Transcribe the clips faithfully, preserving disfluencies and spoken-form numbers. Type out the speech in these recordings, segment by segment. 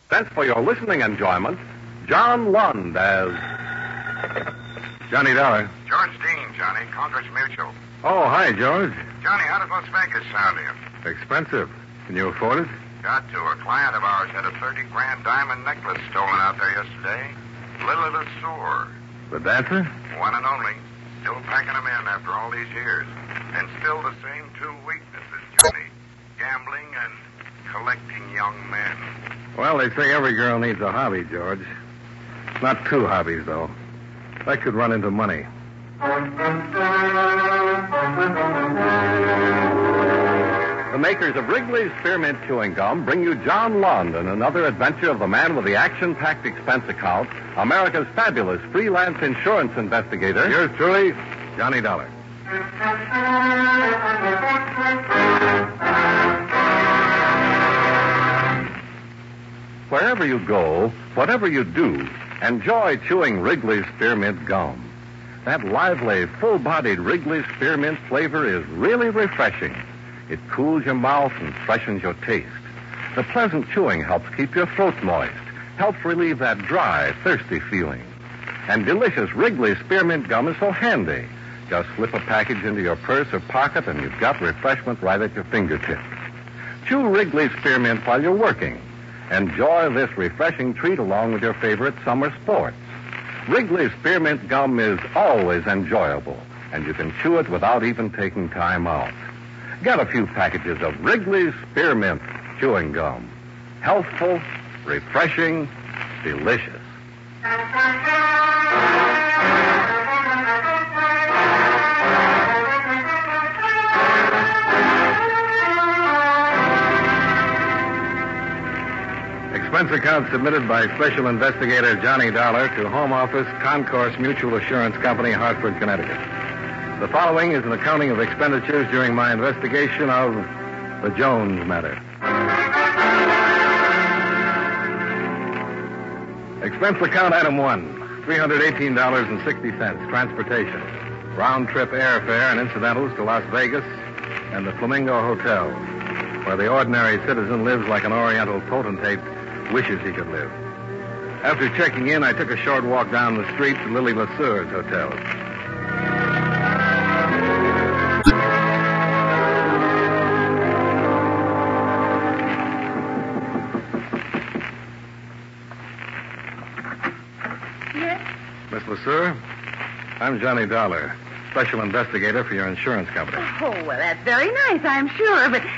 presents for your listening enjoyment John Lund as Johnny Dollar. George Dean, Johnny, Congress Mutual. Oh, hi, George. Johnny, how does Las Vegas sound to you? Expensive. Can you afford it? Got to. A client of ours had a thirty grand diamond necklace stolen out there yesterday. Lily LeSueur. The dancer? One and only. Still packing them in after all these years. And still the same two weaknesses, Johnny. Gambling and collecting young men. Well, they say every girl needs a hobby, George. Not two hobbies, though. That could run into money. The makers of Wrigley's Spearmint Chewing Gum bring you John Lund and another adventure of the man with the action-packed expense account, America's fabulous freelance insurance investigator. Yours truly, Johnny Dollar. Wherever you go, whatever you do, enjoy chewing Wrigley's Spearmint Gum. That lively, full-bodied Wrigley's Spearmint flavor is really refreshing. It cools your mouth and freshens your taste. The pleasant chewing helps keep your throat moist, helps relieve that dry, thirsty feeling. And delicious Wrigley's Spearmint Gum is so handy. Just slip a package into your purse or pocket and you've got refreshment right at your fingertips. Chew Wrigley's Spearmint while you're working. Enjoy this refreshing treat along with your favorite summer sports. Wrigley's Spearmint Gum is always enjoyable, and you can chew it without even taking time out. Get a few packages of Wrigley's Spearmint Chewing Gum. Healthful, refreshing, delicious. Expense account submitted by Special Investigator Johnny Dollar to Home Office, Concourse Mutual Assurance Company, Hartford, Connecticut. The following is an accounting of expenditures during my investigation of the Jones matter. Expense account item one, three hundred eighteen dollars and sixty cents, transportation, round-trip airfare and incidentals to Las Vegas and the Flamingo Hotel, where the ordinary citizen lives like an Oriental potentate wishes he could live. After checking in, I took a short walk down the street to Lily LeSueur's hotel. Yes? Miss LeSueur, I'm Johnny Dollar, special investigator for your insurance company. Oh, well, that's very nice, I'm sure, but...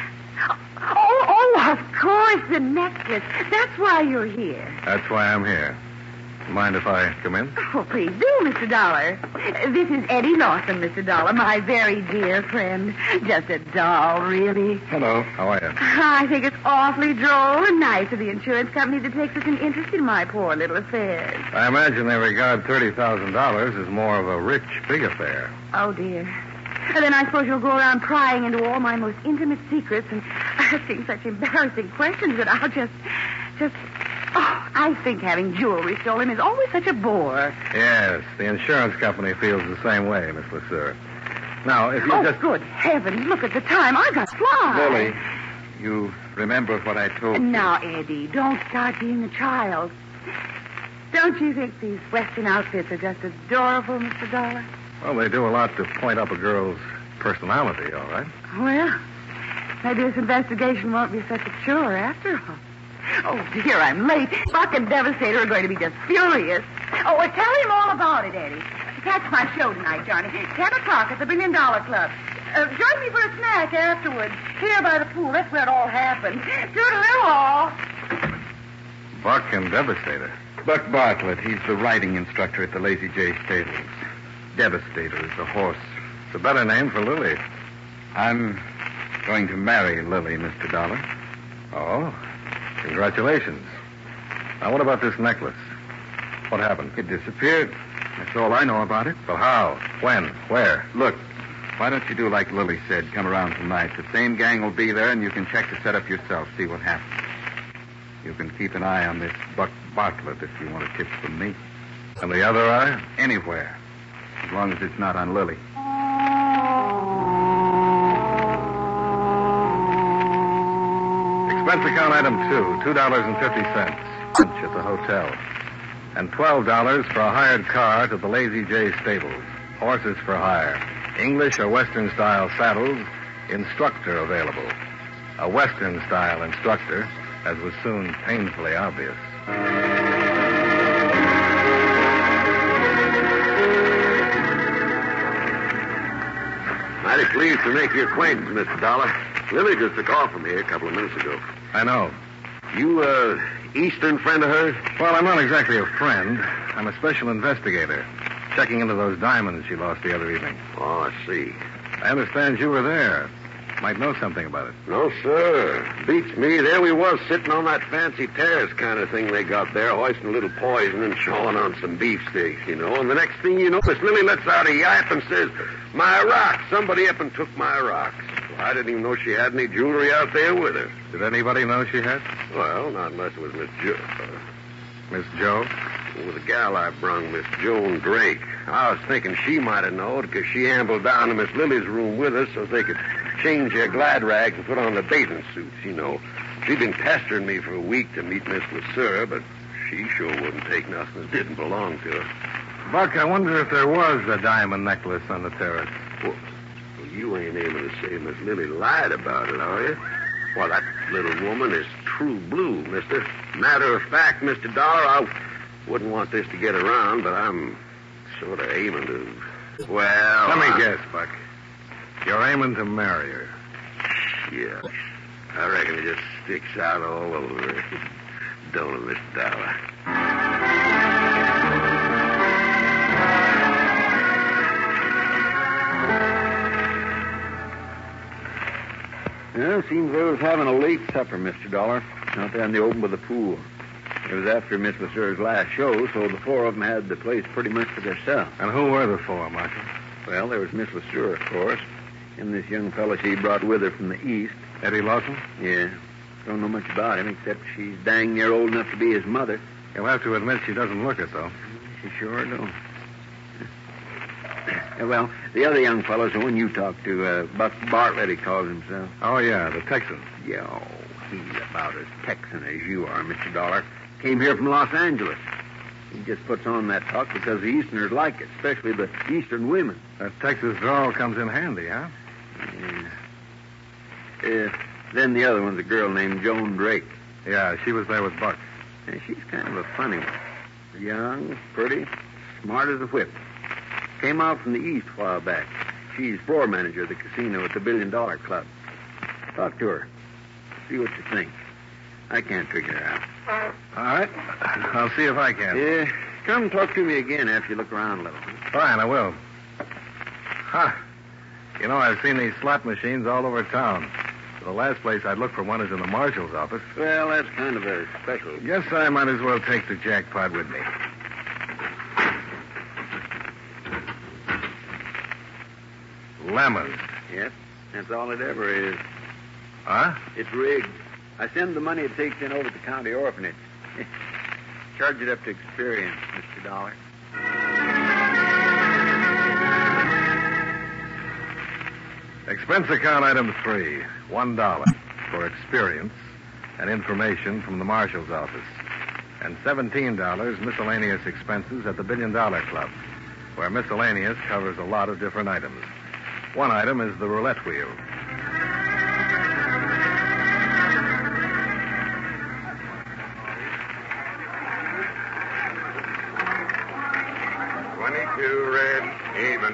Oh, oh, of course, the necklace. That's why you're here. That's why I'm here. Mind if I come in? Oh, please do, Mister Dollar. This is Eddie Lawson, Mister Dollar, my very dear friend. Just a doll, really. Hello. How are you? I think it's awfully droll and nice of the insurance company to take such an interest in my poor little affairs. I imagine they regard thirty thousand dollars as more of a rich, big affair. Oh, dear. And then I suppose you'll go around prying into all my most intimate secrets and asking such embarrassing questions that I'll just, just... Oh, I think having jewelry stolen is always such a bore. Yes, the insurance company feels the same way, Miss LeSueur. Now, if you oh, just... good heavens, look at the time. I got fly. Lily, you remember what I told you? Now, Eddie, don't start being a child. Don't you think these Western outfits are just adorable, Mister Dollar? Well, they do a lot to point up a girl's personality, all right? Well, maybe this investigation won't be such a chore after all. Oh, dear, I'm late. Buck and Devastator are going to be just furious. Oh, well, tell him all about it, Eddie. Catch my show tonight, Johnny. Ten o'clock at the Billion Dollar Club. Uh, join me for a snack afterwards. Here by the pool. That's where it all happened. Toodaloo-all. Buck and Devastator. Buck Bartlett, he's the riding instructor at the Lazy J stables. Devastator is the horse. It's a better name for Lily. I'm going to marry Lily, Mister Dollar. Oh, congratulations. Now, what about this necklace? What happened? It disappeared. That's all I know about it. Well, how? When? Where? Look, why don't you do like Lily said? Come around tonight. The same gang will be there, and you can check the setup yourself, see what happens. You can keep an eye on this Buck Bartlett if you want a tip from me. And the other eye? Anywhere. As long as it's not on Lily. Expense account item two, two dollars and fifty cents. Lunch at the hotel. And twelve dollars for a hired car to the Lazy J stables. Horses for hire. English or Western style saddles. Instructor available. A Western style instructor, as was soon painfully obvious. Mighty pleased to make your acquaintance, Mister Dollar. Lily just took off from here a couple of minutes ago. I know. You, uh, Eastern friend of hers? Well, I'm not exactly a friend. I'm a special investigator. Checking into those diamonds she lost the other evening. Oh, I see. I understand you were there. Might know something about it. No, sir. Beats me. There we was, sitting on that fancy terrace kind of thing they got there, hoisting a little poison and chawing on some beefsteaks, you know. And the next thing you know, Miss Lily lets out a yap and says, "My rocks. Somebody up and took my rocks." Well, I didn't even know she had any jewelry out there with her. Did anybody know she had? Well, not unless it was Miss Jo. Uh, Miss Joe? It was a gal I brung, Miss Joan Drake. I was thinking she might have known because she ambled down to Miss Lily's room with us so they could change their glad rags and put on the bathing suits, you know. She'd been pestering me for a week to meet Miss LeSueur, but she sure wouldn't take nothing that didn't belong to her. Buck, I wonder if there was a diamond necklace on the terrace. Well, well you ain't able to say Miss Lily lied about it, are you? Well, that little woman is true blue, mister. Matter of fact, Mister Dollar, I wouldn't want this to get around, but I'm sort of aiming to... Well... Let me I... guess, Buck. You're aiming to marry her. Yeah. I reckon it just sticks out all over it. Don't it, Mister Dollar? Yeah, seems they was having a late supper, Mister Dollar, out there in the open by the pool. It was after Miss LeSueur's last show, so the four of them had the place pretty much to themselves. And who were the four, Marshal? Well, there was Miss LeSueur, of course, and this young fellow she brought with her from the east. Eddie Lawson? Yeah. Don't know much about him, except she's dang near old enough to be his mother. You'll have to admit she doesn't look it, though. She sure don't. Yeah, well, the other young fellow's the one you talked to, uh, Buck Bartlett, he calls himself. Oh, yeah, the Texan. Yeah, oh, he's about as Texan as you are, Mister Dollar. Came here from Los Angeles. He just puts on that talk because the Easterners like it, especially the Eastern women. That Texas drawl comes in handy, huh? Yeah. Uh, then the other one's a girl named Joan Drake. Yeah, she was there with Buck. And she's kind of a funny one. Young, pretty, smart as a whip. Came out from the East a while back. She's floor manager of the casino at the Billion Dollar Club. Talk to her. See what you think. I can't figure her out. All right. I'll see if I can. Yeah. Come talk to me again after you look around a little. Fine, I will. Huh. You know, I've seen these slot machines all over town. The last place I'd look for one is in the marshal's office. Well, that's kind of a special. Guess I might as well take the jackpot with me. Lemons. Yep. That's all it ever is. Huh? It's rigged. I send the money it takes in over to the county orphanage. Charge it up to experience, Mister Dollar. Expense account item three, one dollar for experience and information from the marshal's office, and seventeen dollars miscellaneous expenses at the Billion Dollar Club, where miscellaneous covers a lot of different items. One item is the roulette wheel. Twenty-two red, even.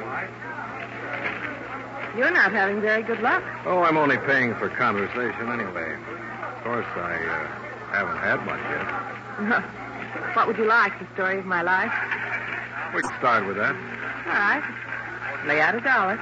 You're not having very good luck. Oh, I'm only paying for conversation anyway. Of course, I uh, haven't had much yet. What would you like? The story of my life? We can start with that. All right. Lay out a dollar.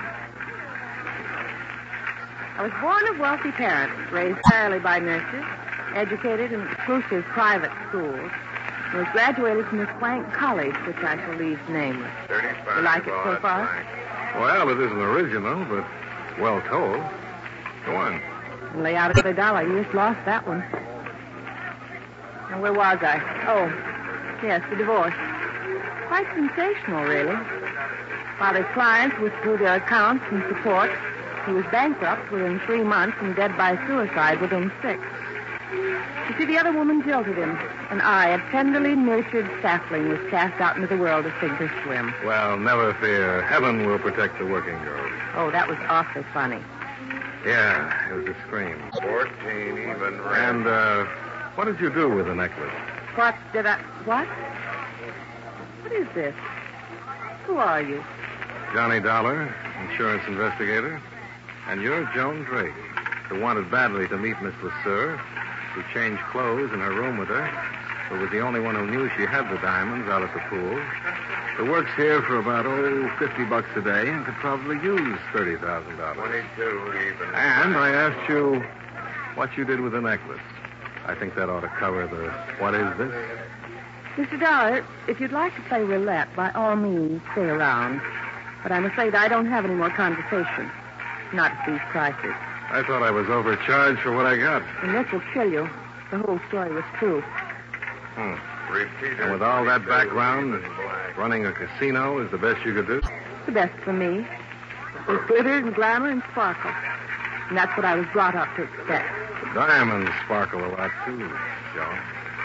I was born of wealthy parents, raised entirely by nurses, educated in exclusive private schools, and was graduated from this quaint college, which I shall leave nameless. Thirty-five. You like it so far? Well, it isn't original, but well told. Go on. Lay out another dollar. You just lost that one. Now, where was I? Oh, yes, the divorce. Quite sensational, really. Father's clients withdrew their accounts and support. He was bankrupt within three months and dead by suicide within six. You see, the other woman jilted him, and I, a tenderly nurtured sapling, was cast out into the world to sink or swim. Well, never fear. Heaven will protect the working girls. Oh, that was awfully funny. Yeah, it was a scream. Fourteen even, And, uh, what did you do with the necklace? What did I... What? What is this? Who are you? Johnny Dollar, insurance investigator. And you're Joan Drake, who wanted badly to meet Miss LeSueur, who changed clothes in her room with her, who was the only one who knew she had the diamonds out at the pool, who works here for about, oh, fifty bucks a day and could probably use thirty thousand dollars. Twenty-two even. And I asked you what you did with the necklace. I think that ought to cover the what is this? Mister Dollar, if you'd like to play roulette, by all means, stay around. But I'm afraid I don't have any more conversation. Not at these prices. I thought I was overcharged for what I got. And this will kill you. The whole story was true. Hmm. Repeat And with all that background, running a casino is the best you could do? The best for me. With glitter and glamour and sparkle. And that's what I was brought up to expect. The diamonds sparkle a lot, too, Joan.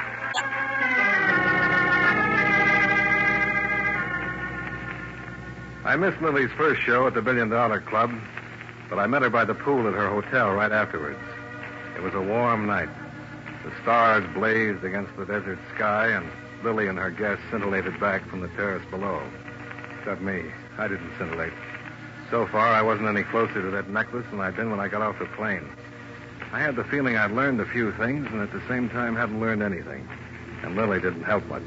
I missed Lily's first show at the Billion Dollar Club, but I met her by the pool at her hotel right afterwards. It was a warm night. The stars blazed against the desert sky, and Lily and her guests scintillated back from the terrace below. Except me. I didn't scintillate. So far, I wasn't any closer to that necklace than I'd been when I got off the plane. I had the feeling I'd learned a few things, and at the same time hadn't learned anything. And Lily didn't help much.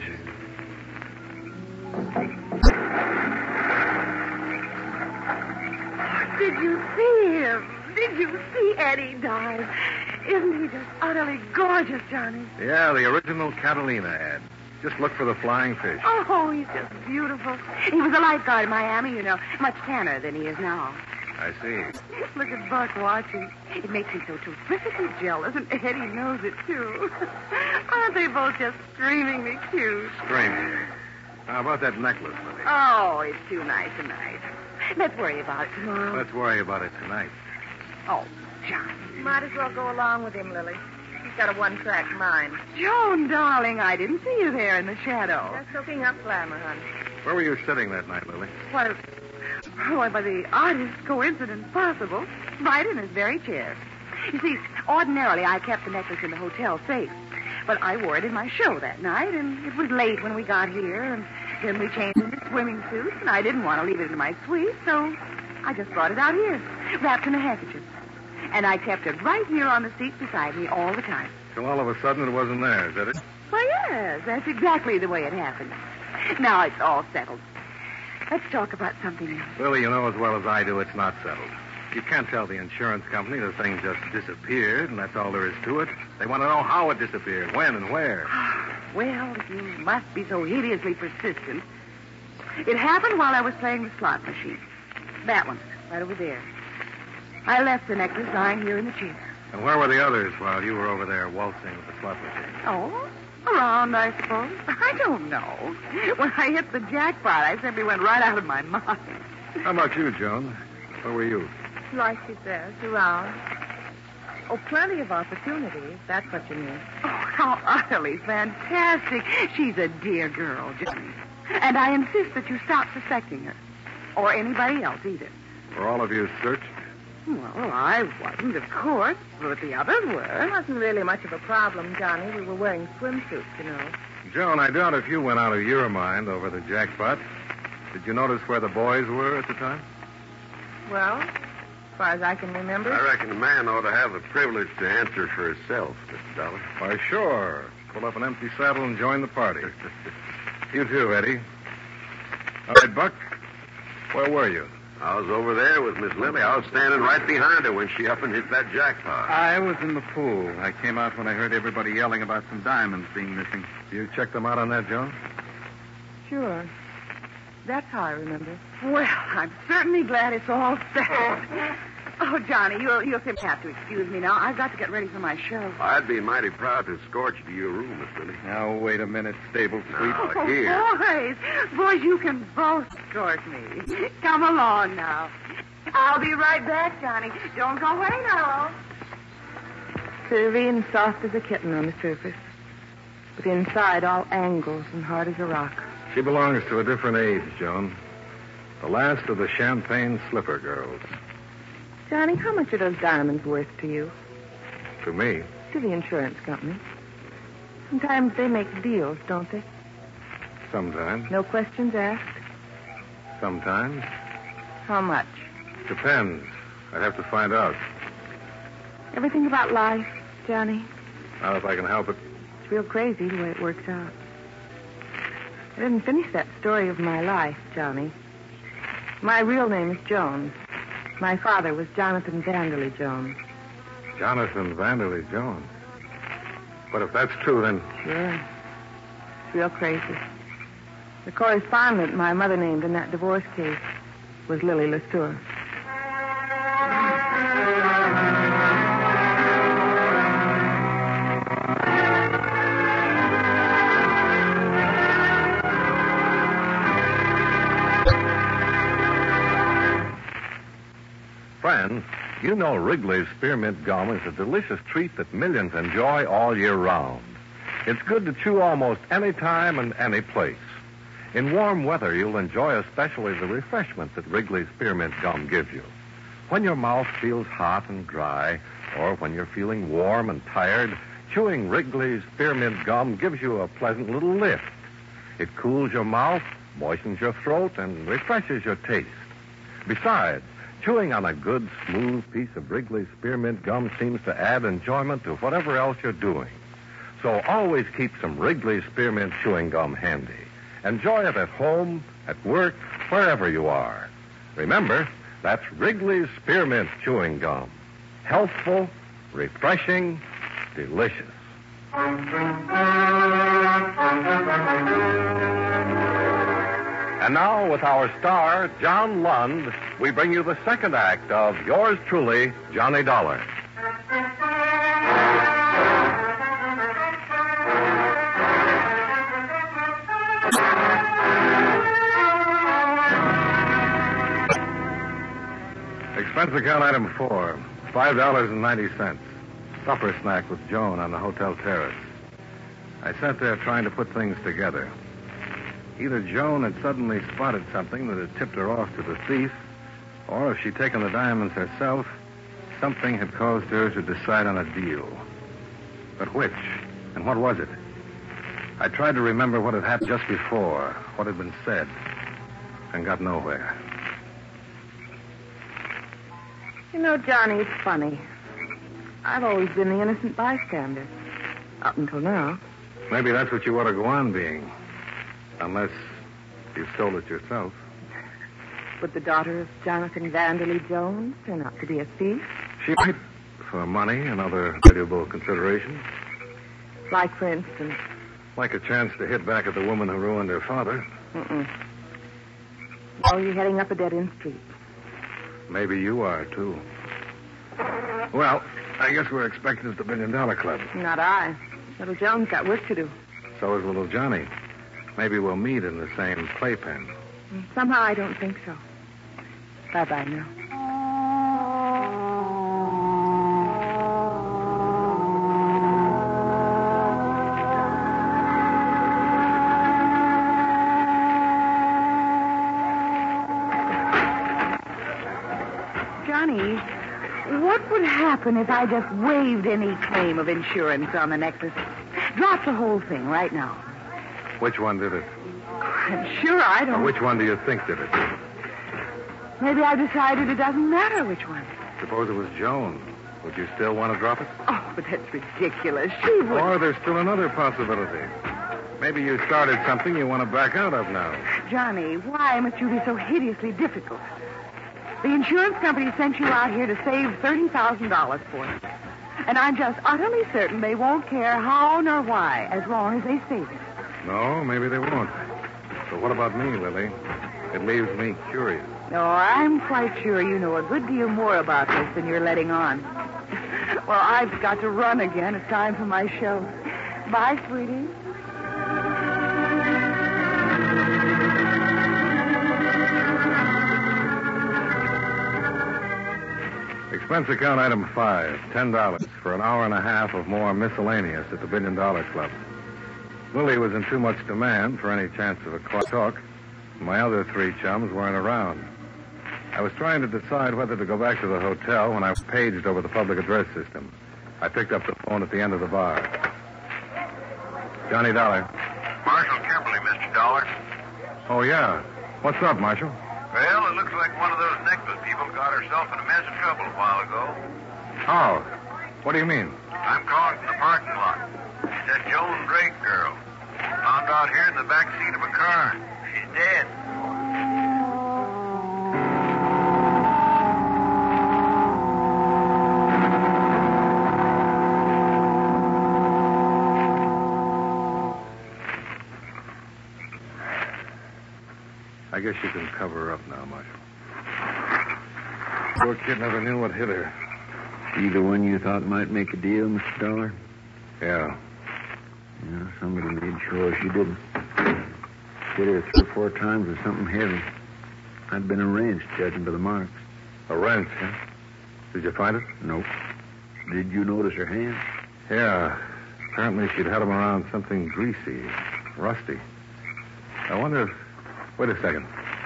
Did you see him? Did you see Eddie dive? Isn't he just utterly gorgeous, Johnny? Yeah, the original Catalina ad. Just look for the flying fish. Oh, he's just beautiful. He was a lifeguard in Miami, you know. Much tanner than he is now. I see. Look at Buck watching. It makes me so terrifically jealous, and Eddie knows it, too. Aren't they both just screamingly cute? Screaming. How about that necklace, Lily? Oh, it's too nice tonight. Let's worry about it tomorrow. Let's worry about it tonight. Oh, Johnny. Might as well go along with him, Lily. He's got a one-track mind. Joan, darling, I didn't see you there in the shadow. Just soaking up glamour, honey. Where were you sitting that night, Lily? What? Why, by the oddest coincidence possible, right in his very chair. You see, ordinarily I kept the necklace in the hotel safe, but I wore it in my show that night, and it was late when we got here, and then we changed into swimming suits, and I didn't want to leave it in my suite, so I just brought it out here, wrapped in a handkerchief. And I kept it right here on the seat beside me all the time. Till all of a sudden it wasn't there, is that it? Why, yes, that's exactly the way it happened. Now it's all settled. Let's talk about something else. Lily, you know as well as I do it's not settled. You can't tell the insurance company the thing just disappeared, and that's all there is to it. They want to know how it disappeared, when and where. Well, you must be so hideously persistent. It happened while I was playing the slot machine. That one, right over there. I left the necklace lying here in the chair. And where were the others while you were over there waltzing with the slot machine? Oh, around, I suppose. I don't know. When I hit the jackpot, I simply went right out of my mind. How about you, Joan? Where were you? Like she says, around. Oh, plenty of opportunities. That's what you mean. Oh, how utterly fantastic. She's a dear girl, Johnny. And I insist that you stop suspecting her. Or anybody else, either. Were all of you searched? Well, I wasn't, of course, but the others It were. wasn't really much of a problem, Johnny. We were wearing swimsuits, you know. Joan, I doubt if you went out of your mind over the jackpot. Did you notice where the boys were at the time? Well, as far as I can remember. I reckon a man ought to have the privilege to answer for himself, Mister Dollar. Why, sure. Pull up an empty saddle and join the party. You too, Eddie. All right, Buck. Where were you? I was over there with Miss Lily. I was standing right behind her when she up and hit that jackpot. I was in the pool. I came out when I heard everybody yelling about some diamonds being missing. You checked them out on that, Joan? Sure. That's how I remember. Well, I'm certainly glad it's all settled. Oh, Johnny, you'll, you'll simply have to excuse me now. I've got to get ready for my show. I'd be mighty proud to escort you to your room, Miss Lily. Now, wait a minute, stable sweep. Now, Oh, here. boys. Boys, you can both escort me. Come along now. I'll be right back, Johnny. Don't go away now. curvy and soft as a kitten on the surface, but inside all angles and hard as a rock. She belongs to a different age, Joan. The last of the champagne slipper girls. Johnny, how much are those diamonds worth to you? To me? To the insurance company. Sometimes they make deals, don't they? Sometimes. No questions asked? Sometimes. How much? Depends. I'd have to find out. Everything about life, Johnny. Not if I can help it. It's real crazy the way it works out. I didn't finish that story of my life, Johnny. My real name is Jones. My father was Jonathan Vanderley Jones. Jonathan Vanderley Jones? But if that's true, then... Sure. It's real crazy. The correspondent my mother named in that divorce case was Lily Lestour. Friends, you know Wrigley's Spearmint Gum is a delicious treat that millions enjoy all year round. It's good to chew almost any time and any place. In warm weather, you'll enjoy especially the refreshment that Wrigley's Spearmint Gum gives you. When your mouth feels hot and dry, or when you're feeling warm and tired, chewing Wrigley's Spearmint Gum gives you a pleasant little lift. It cools your mouth, moistens your throat, and refreshes your taste. Besides, chewing on a good, smooth piece of Wrigley's Spearmint Gum seems to add enjoyment to whatever else you're doing. So always keep some Wrigley's Spearmint Chewing Gum handy. Enjoy it at home, at work, wherever you are. Remember, that's Wrigley's Spearmint Chewing Gum. Healthful, refreshing, delicious. And now, with our star, John Lund, we bring you the second act of yours truly, Johnny Dollar. Expense account item four, five dollars and ninety cents. Supper snack with Joan on the hotel terrace. I sat there trying to put things together. Either Joan had suddenly spotted something that had tipped her off to the thief, or if she'd taken the diamonds herself, something had caused her to decide on a deal. But which? And what was it? I tried to remember what had happened just before, what had been said, and got nowhere. You know, Johnny, it's funny. I've always been the innocent bystander. Up until now. Maybe that's what you ought to go on being. Unless you stole it yourself. Would the daughter of Jonathan Vanderley Jones turn out to be a thief? She might, for money and other valuable considerations. Like, for instance? Like a chance to hit back at the woman who ruined her father. Mm-mm. Oh, you're heading up a dead-end street. Maybe you are, too. Well, I guess we're expected at the Billion Dollar Club. Not I. Little Jones got work to do. So is little Johnny. Maybe we'll meet in the same playpen. Somehow I don't think so. Bye-bye now. Johnny, what would happen if I just waived any claim of insurance on the necklace? Drop the whole thing right now. Which one did it? I'm sure I don't... Or which one do you think did it? Maybe I've decided it doesn't matter which one. Suppose it was Joan. Would you still want to drop it? Oh, but that's ridiculous. She would... Or there's still another possibility. Maybe you started something you want to back out of now. Johnny, why must you be so hideously difficult? The insurance company sent you out here to save thirty thousand dollars for it. And I'm just utterly certain they won't care how nor why as long as they save it. No, maybe they won't. But what about me, Lily? It leaves me curious. No, I'm quite sure you know a good deal more about this than you're letting on. Well, I've got to run again. It's time for my show. Bye, sweetie. Expense account item five, ten dollars for an hour and a half of more miscellaneous at the Billion Dollar Club. Lily was in too much demand for any chance of a quiet talk. My other three chums weren't around. I was trying to decide whether to go back to the hotel when I was paged over the public address system. I picked up the phone at the end of the bar. Johnny Dollar. Marshal Kimberly, Mister Dollar. Oh, yeah. What's up, Marshal? Well, it looks like one of those necklace people got herself in a mess of trouble a while ago. Oh. What do you mean? I'm calling from the parking lot. It's that Joan Drake girl. Found out here in the back seat of a car. She's dead. I guess you can cover her up now, Marshal. Poor kid never knew what hit her. She the one you thought might make a deal, Mister Dollar? Yeah. Yeah, somebody made sure she didn't. Hit her three or four times with something heavy. I'd been a wrench, judging by the marks. A wrench, huh? Did you find it? Nope. Did you notice her hands? Yeah. Apparently she'd had them around something greasy, rusty. I wonder if... Wait a second.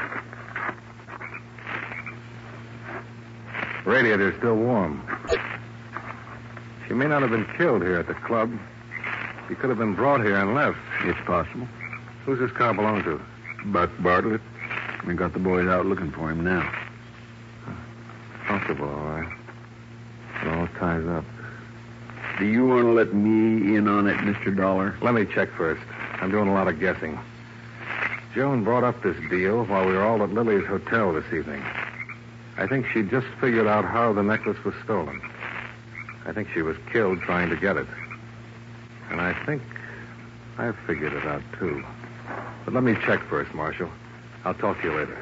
Radiator's still warm. She may not have been killed here at the club. She could have been brought here and left. It's possible. Who's this car belong to? Buck Bartlett. We got the boys out looking for him now. Possible, all right. It all ties up. Do you want to let me in on it, Mister Dollar? Let me check first. I'm doing a lot of guessing. Joan brought up this deal while we were all at Lily's hotel this evening. I think she just figured out how the necklace was stolen. I think she was killed trying to get it. And I think I've figured it out, too. But let me check first, Marshal. I'll talk to you later.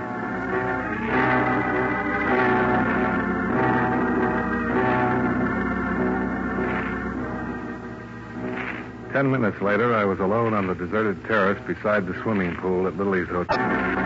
Ten minutes later, I was alone on the deserted terrace beside the swimming pool at Lily's hotel.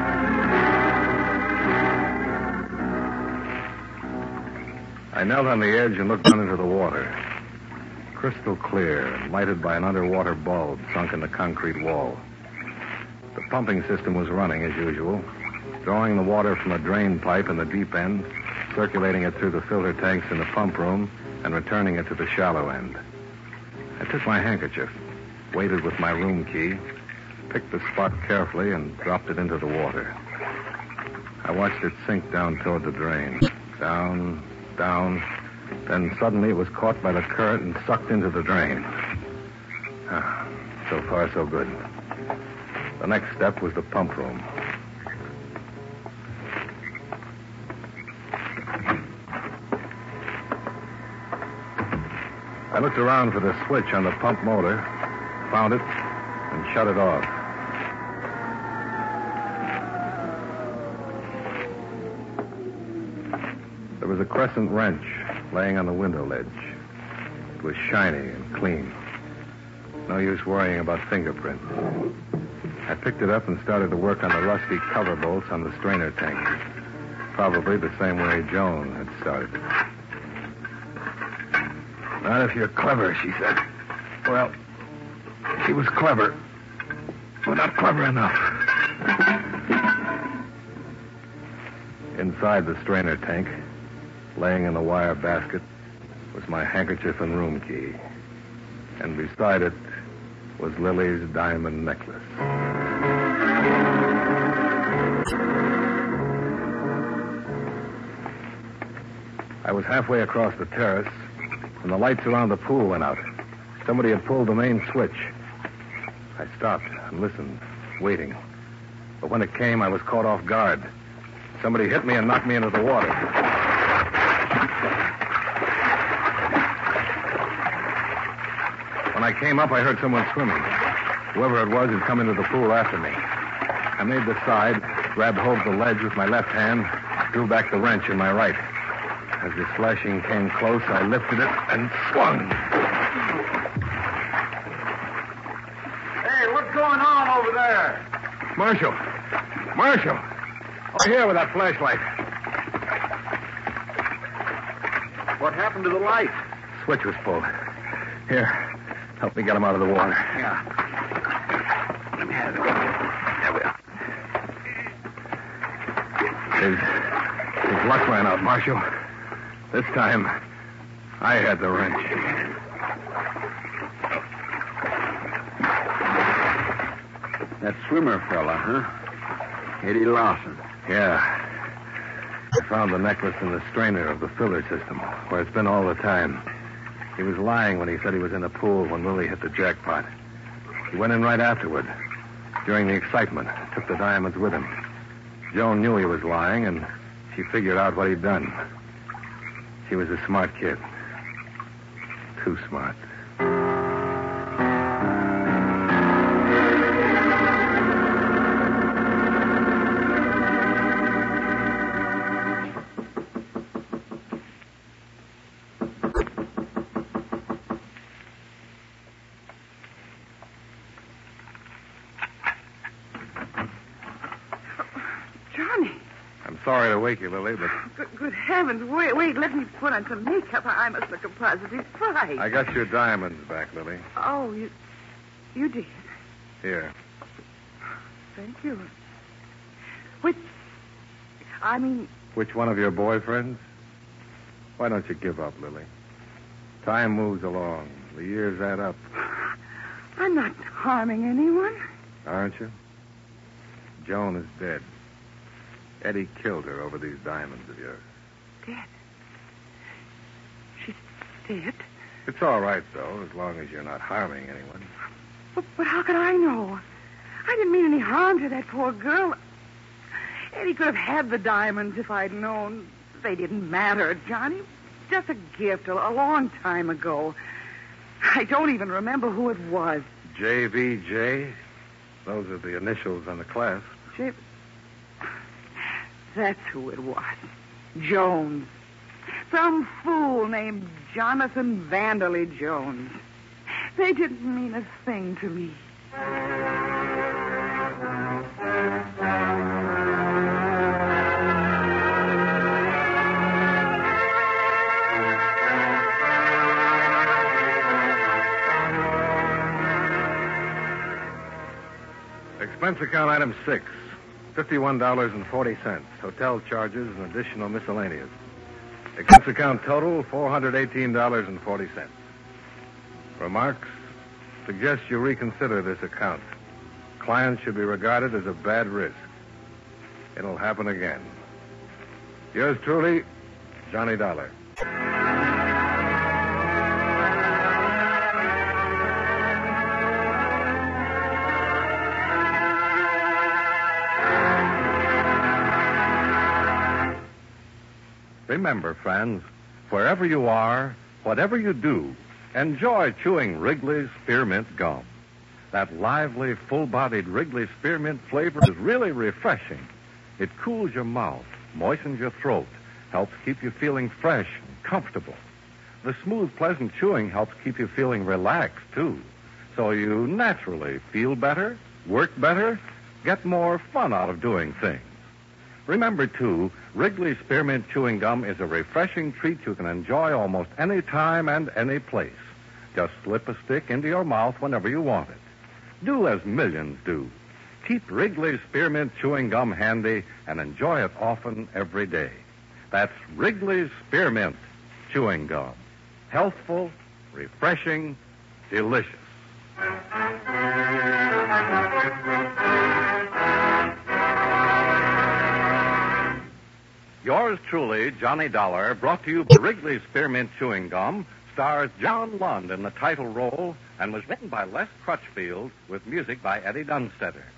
I knelt on the edge and looked down into the water. Crystal clear and lighted by an underwater bulb sunk in the concrete wall. The pumping system was running as usual, drawing the water from a drain pipe in the deep end, circulating it through the filter tanks in the pump room, and returning it to the shallow end. I took my handkerchief, waited with my room key, picked the spot carefully, and dropped it into the water. I watched it sink down toward the drain. Down, down. Then suddenly it was caught by the current and sucked into the drain. Ah, so far, so good. The next step was the pump room. I looked around for the switch on the pump motor, found it, and shut it off. There was a crescent wrench laying on the window ledge. It was shiny and clean. No use worrying about fingerprints. I picked it up and started to work on the rusty cover bolts on the strainer tank. Probably the same way Joan had started. Not if you're clever, she said. Well, she was clever, but not clever enough. Inside the strainer tank, laying in the wire basket, was my handkerchief and room key. And beside it was Lily's diamond necklace. I was halfway across the terrace, and the lights around the pool went out. Somebody had pulled the main switch. I stopped and listened, waiting. But when it came, I was caught off guard. Somebody hit me and knocked me into the water. When I came up, I heard someone swimming. Whoever it was had come into the pool after me. I made the side, grabbed hold of the ledge with my left hand, drew back the wrench in my right. As the slashing came close, I lifted it and swung. Hey, what's going on over there? Marshal! Marshal! Over here with that flashlight. What happened to the light? Switch was pulled. Here, help me get him out of the water. Yeah. Let me have it. There we are. His, his luck ran out, Marshal. This time, I had the wrench. That swimmer fella, huh? Eddie Lawson. Yeah. I found the necklace in the strainer of the filler system, where it's been all the time. He was lying when he said he was in the pool when Lily hit the jackpot. He went in right afterward. During the excitement, took the diamonds with him. Joan knew he was lying, and she figured out what he'd done. She was a smart kid. Too smart. Johnny. I'm sorry to wake you, Lily, but Good, good heavens. Wait, wait. Let me put on some makeup. I must look a positive fright. I got your diamonds back, Lily. Oh, you... You did. Here. Thank you. Which... I mean... Which one of your boyfriends? Why don't you give up, Lily? Time moves along. The years add up. I'm not harming anyone. Aren't you? Joan is dead. Eddie killed her over these diamonds of yours. Dead. She's dead? It's all right, though, as long as you're not harming anyone. But, but how could I know? I didn't mean any harm to that poor girl. Eddie could have had the diamonds if I'd known. They didn't matter, Johnny. Just a gift a, a long time ago. I don't even remember who it was. J V J? Those are the initials on the clasp. J... That's who it was. Jones. Some fool named Jonathan Vanderley Jones. They didn't mean a thing to me. Expense account item six. fifty-one dollars and forty cents. Hotel charges and additional miscellaneous. Expense account total, four hundred eighteen dollars and forty cents. Remarks? Suggest you reconsider this account. Client should be regarded as a bad risk. It'll happen again. Yours truly, Johnny Dollar. Remember, friends, wherever you are, whatever you do, enjoy chewing Wrigley's Spearmint Gum. That lively, full-bodied Wrigley Spearmint flavor is really refreshing. It cools your mouth, moistens your throat, helps keep you feeling fresh and comfortable. The smooth, pleasant chewing helps keep you feeling relaxed, too. So you naturally feel better, work better, get more fun out of doing things. Remember, too, Wrigley Spearmint Chewing Gum is a refreshing treat you can enjoy almost any time and any place. Just slip a stick into your mouth whenever you want it. Do as millions do. Keep Wrigley Spearmint Chewing Gum handy and enjoy it often every day. That's Wrigley Spearmint Chewing Gum. Healthful, refreshing, delicious. Yours truly, Johnny Dollar, brought to you by Wrigley Spearmint Chewing Gum, stars John Lund in the title role and was written by Les Crutchfield with music by Eddie Dunstetter.